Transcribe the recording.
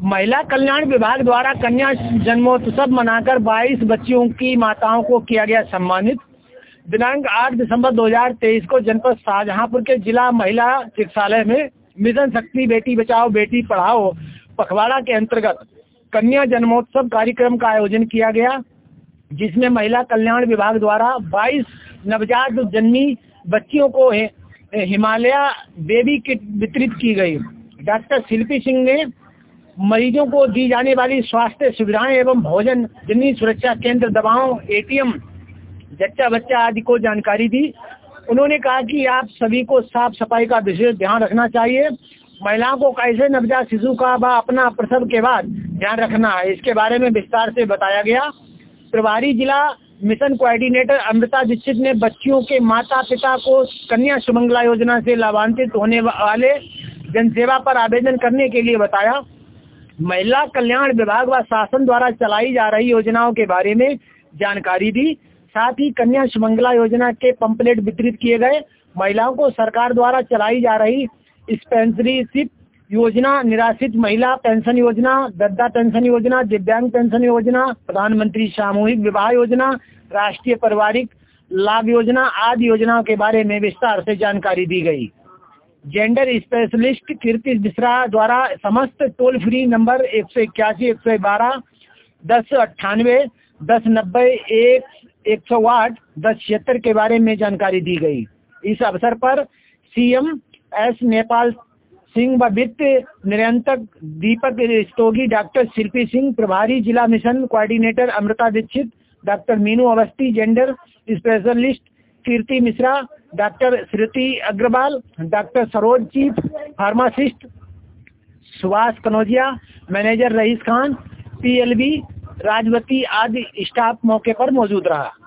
महिला कल्याण विभाग द्वारा कन्या जन्मोत्सव मनाकर 22 बच्चियों की माताओं को किया गया सम्मानित। दिनांक 8 दिसंबर 2023 को जनपद शाहजहांपुर के जिला महिला चिकित्सालय में मिशन शक्ति बेटी बचाओ बेटी पढ़ाओ पखवाड़ा के अंतर्गत कन्या जन्मोत्सव कार्यक्रम का आयोजन किया गया, जिसमें महिला कल्याण विभाग द्वारा 22 नवजात जन्मी बच्चियों को हिमालय बेबी किट वितरित की गई। डॉक्टर शिल्पी सिंह ने मरीजों को दी जाने वाली स्वास्थ्य सुविधाएं एवं भोजन, जननी सुरक्षा केंद्र, दवाओं, एटीएम, जच्चा बच्चा आदि को जानकारी दी। उन्होंने कहा कि आप सभी को साफ सफाई का विशेष ध्यान रखना चाहिए। महिलाओं को कैसे नवजात शिशु का व अपना प्रसव के बाद ध्यान रखना है, इसके बारे में विस्तार से बताया गया। प्रभारी जिला मिशन कोऑर्डिनेटर अमृता दीक्षित ने बच्चियों के माता पिता को कन्या सुमंगला योजना से लाभान्वित होने वाले जनसेवा पर आवेदन करने के लिए बताया। महिला कल्याण विभाग व शासन द्वारा चलाई जा रही योजनाओं के बारे में जानकारी दी। साथ ही कन्या सुमंगला योजना के पंपलेट वितरित किए गए। महिलाओं को सरकार द्वारा चलाई जा रही स्पॉन्सरशिप योजना, निराश्रित महिला पेंशन योजना, वृद्धा पेंशन योजना, दिव्यांग पेंशन योजना, प्रधानमंत्री सामूहिक विवाह योजना, राष्ट्रीय पारिवारिक लाभ योजना आदि योजनाओं के बारे में विस्तार से जानकारी दी गई। जेंडर स्पेशलिस्ट कीर्ति मिश्रा द्वारा समस्त टोल फ्री नंबर 181 112 1098 1090 108 1076 के बारे में जानकारी दी गई। इस अवसर पर सीएम एस नेपाल सिंह व वित्त नियंत्रक दीपक रस्तोगी, डॉक्टर शिल्पी सिंह, प्रभारी जिला mission coordinator Amrita Dixit, doctor Meenu Awasthi, gender specialist Kirti Mishra, doctor Shruti Agarwal, doctor Saroj chief pharmacist, Subhash Kanaujia, manager Rais Khan, PLB Rajwati आदि स्टाफ मौके पर मौजूद रहा।